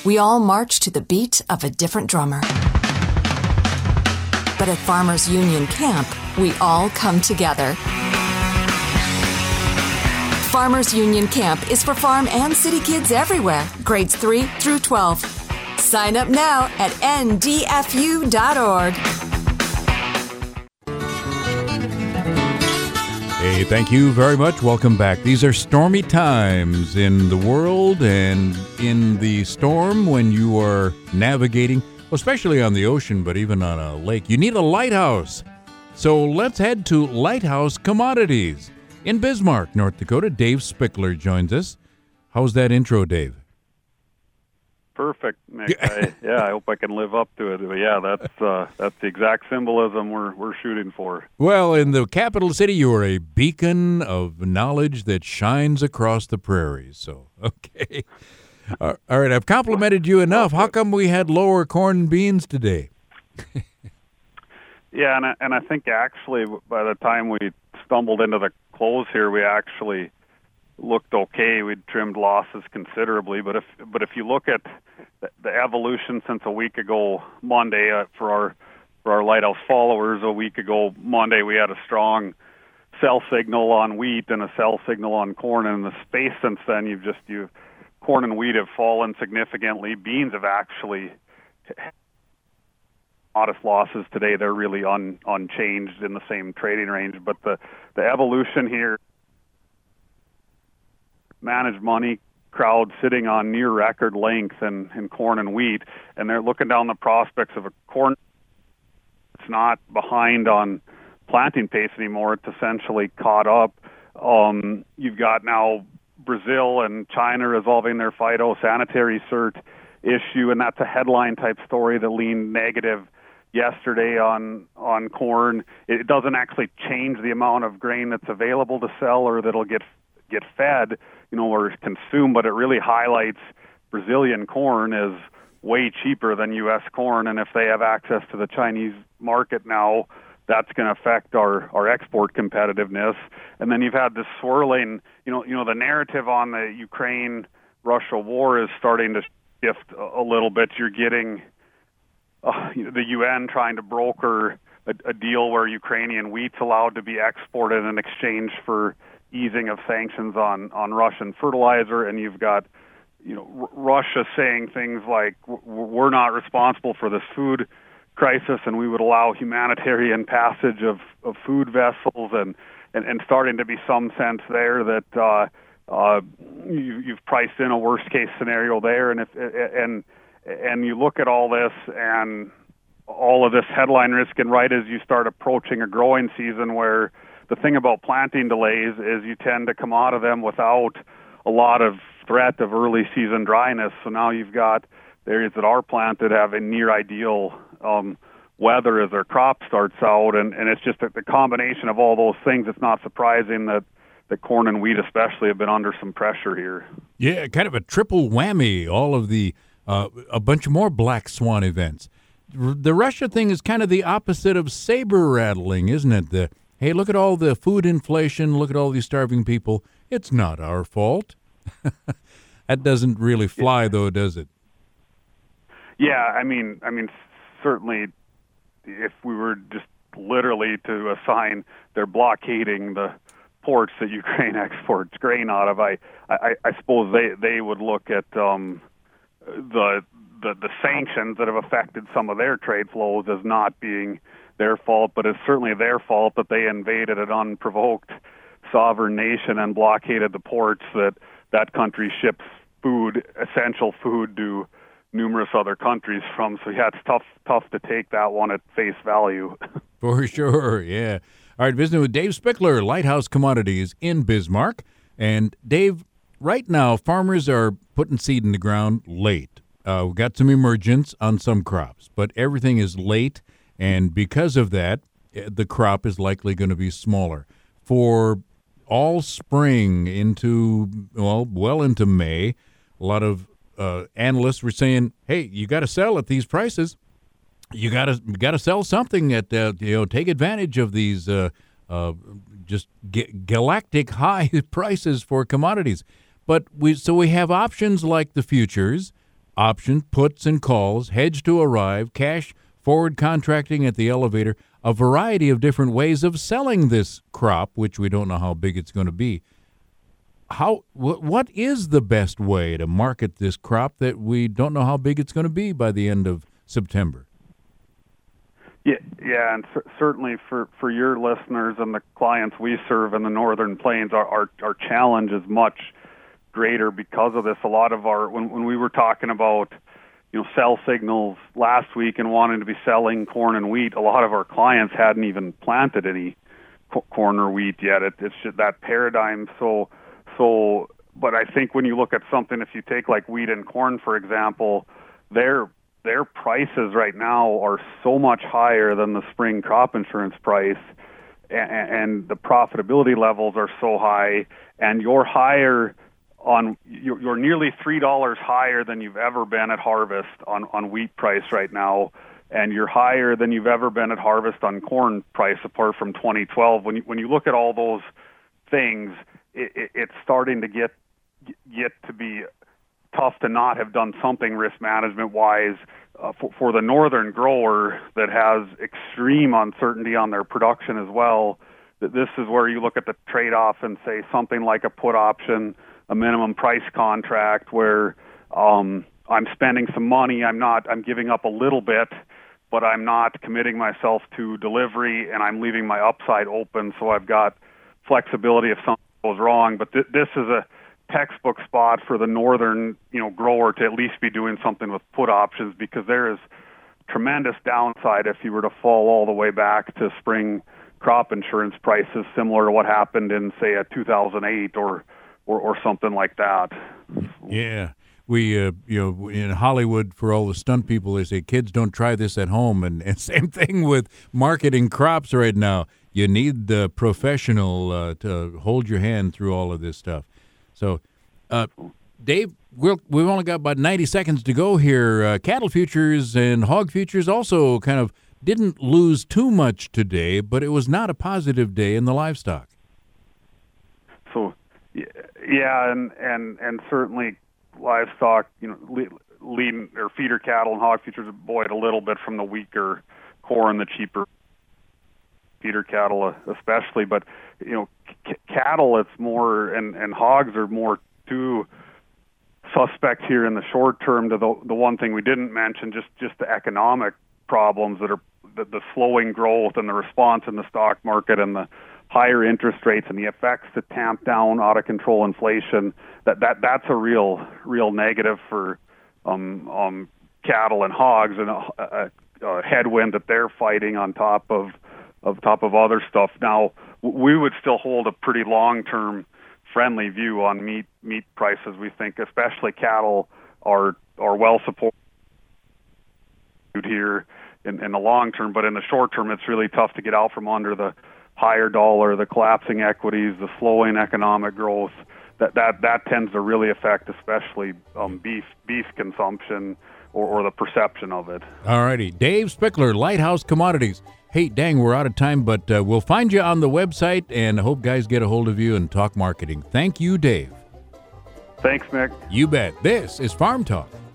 we all march to the beat of a different drummer. But at Farmers Union Camp, we all come together. Farmers Union Camp is for farm and city kids everywhere, grades 3 through 12. Sign up now at ndfu.org. Hey, thank you very much. Welcome back. These are stormy times in the world and in the storm when you are navigating, especially on the ocean, but even on a lake. You need a lighthouse. So let's head to Lighthouse Commodities. In Bismarck, North Dakota, Dave Spickler joins us. How's that intro, Dave? Perfect, Nick. I hope I can live up to it. But yeah, that's the exact symbolism we're shooting for. Well, in the capital city, you are a beacon of knowledge that shines across the prairies. So, okay. All right, I've complimented you enough. How come we had lower corn and beans today? Yeah, and I think actually by the time we stumbled into the close here, we actually looked okay. We'd trimmed losses considerably, but if you look at the evolution since a week ago Monday, for our Lighthouse followers, a week ago Monday we had a strong sell signal on wheat and a sell signal on corn, and in the space since then you've corn and wheat have fallen significantly. Beans have actually modest losses today. They're really unchanged in the same trading range, but the evolution here, managed money crowd sitting on near record length in corn and wheat, and they're looking down the prospects of a corn. It's not behind on planting pace anymore. It's essentially caught up. You've got now Brazil and China resolving their phytosanitary cert issue, and that's a headline type story that leaned negative yesterday on corn. It doesn't actually change the amount of grain that's available to sell or that'll get fed, or consumed, but it really highlights Brazilian corn is way cheaper than U.S. corn, and if they have access to the Chinese market now, that's going to affect our export competitiveness. And then you've had this swirling, the narrative on the Ukraine-Russia war is starting to shift a little bit. You're getting the UN trying to broker a deal where Ukrainian wheat's allowed to be exported in exchange for easing of sanctions on Russian fertilizer, and you've got Russia saying things like we're not responsible for this food crisis, and we would allow humanitarian passage of food vessels, and starting to be some sense there that you've priced in a worst case scenario there, and you look at all this and all of this headline risk, and right as you start approaching a growing season where the thing about planting delays is you tend to come out of them without a lot of threat of early season dryness. So now you've got areas that are planted have a near ideal weather as their crop starts out, and it's just the combination of all those things. It's not surprising that corn and wheat especially have been under some pressure here. Yeah, kind of a triple whammy, all of the a bunch more black swan events. The Russia thing is kind of the opposite of saber rattling, isn't it? Hey, look at all the food inflation, look at all these starving people. It's not our fault. That doesn't really fly, though, does it? Yeah, I mean, certainly if we were just literally to assign they're blockading the ports that Ukraine exports grain out of, I suppose they would look at the sanctions that have affected some of their trade flows as not being their fault, but it's certainly their fault that they invaded an unprovoked sovereign nation and blockaded the ports that country ships food, essential food, to numerous other countries from. So yeah, it's tough to take that one at face value. For sure, yeah. All right, visiting with Dave Spickler, Lighthouse Commodities in Bismarck. And Dave, right now, farmers are putting seed in the ground late. We've got some emergence on some crops, but everything is late. And because of that, the crop is likely going to be smaller. For all spring into, well into May, a lot of analysts were saying, hey, you got to sell at these prices. You got to sell something at, take advantage of these just galactic high prices for commodities. But we have options like the futures. options, puts and calls, hedge to arrive, cash forward contracting at the elevator, a variety of different ways of selling this crop, which we don't know how big it's going to be. What is the best way to market this crop that we don't know how big it's going to be by the end of September? Yeah, and certainly for your listeners and the clients we serve in the Northern Plains, our challenge is much greater because of this. A lot of when we were talking about sell signals last week and wanting to be selling corn and wheat, a lot of our clients hadn't even planted any corn or wheat yet. It's just that paradigm. So, but I think when you look at something, if you take like wheat and corn, for example, their prices right now are so much higher than the spring crop insurance price, and the profitability levels are so high, and you're nearly $3 higher than you've ever been at harvest on wheat price right now, and you're higher than you've ever been at harvest on corn price apart from 2012. When you look at all those things, it's starting to get to be tough to not have done something risk management wise for the northern grower that has extreme uncertainty on their production as well. That this is where you look at the trade-off and say something like a put option, a minimum price contract where I'm spending some money, I'm giving up a little bit, but I'm not committing myself to delivery, and I'm leaving my upside open, so I've got flexibility if something goes wrong. But this is a textbook spot for the northern grower to at least be doing something with put options, because there is tremendous downside if you were to fall all the way back to spring crop insurance prices similar to what happened in, say, a 2008 or something like that. Yeah. We, in Hollywood, for all the stunt people, they say, kids, don't try this at home. And same thing with marketing crops right now. You need the professional to hold your hand through all of this stuff. So, Dave, we've only got about 90 seconds to go here. Cattle futures and hog futures also kind of didn't lose too much today, but it was not a positive day in the livestock. So, yeah, and certainly livestock, lean or feeder cattle and hog futures buoyed a little bit from the weaker corn, the cheaper feeder cattle especially, but cattle, it's more, and hogs are more too suspect here in the short term to the one thing we didn't mention, just the economic problems that are the slowing growth and the response in the stock market and the higher interest rates and the effects to tamp down out of control inflation. That's a real negative for cattle and hogs, and a headwind that they're fighting on top of other stuff. Now, we would still hold a pretty long-term friendly view on meat prices. We think especially cattle are well supported here in the long term, but in the short term it's really tough to get out from under the higher dollar, the collapsing equities, the slowing economic growth. That tends to really affect especially beef consumption or the perception of it. All righty. Dave Spickler, Lighthouse Commodities. Hey, dang, we're out of time, but we'll find you on the website, and I hope guys get a hold of you and talk marketing. Thank you, Dave. Thanks, Mick. You bet. This is Farm Talk.